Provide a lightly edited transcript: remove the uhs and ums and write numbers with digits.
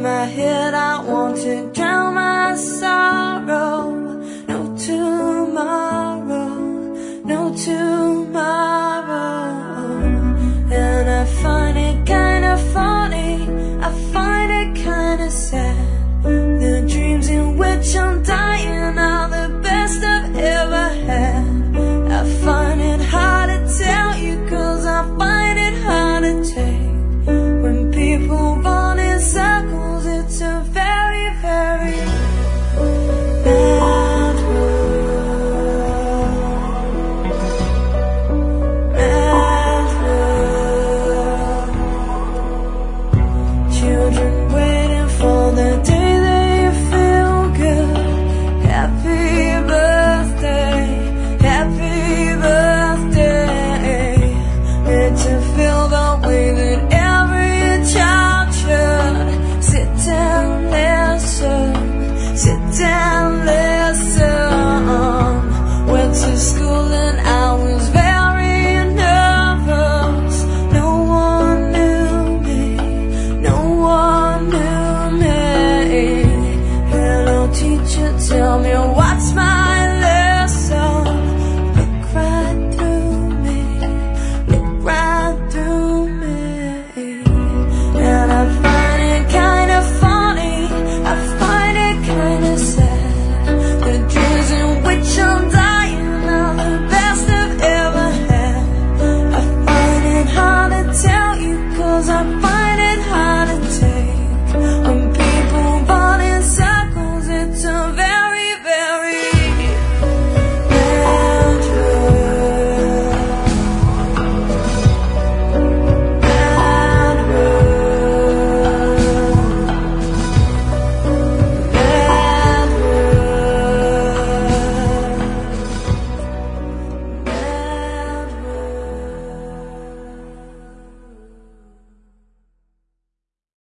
my head, I want to drown my sorrow. No tomorrow, no tomorrow. And I find it kinda funny, I find it kinda sad. The dreams in which I'm dying are the best I've ever had. I find it hard to tell you, 'cause I find it hard to take. When people run in circles, it's a very, very bad world. Bad world. Children waiting for the day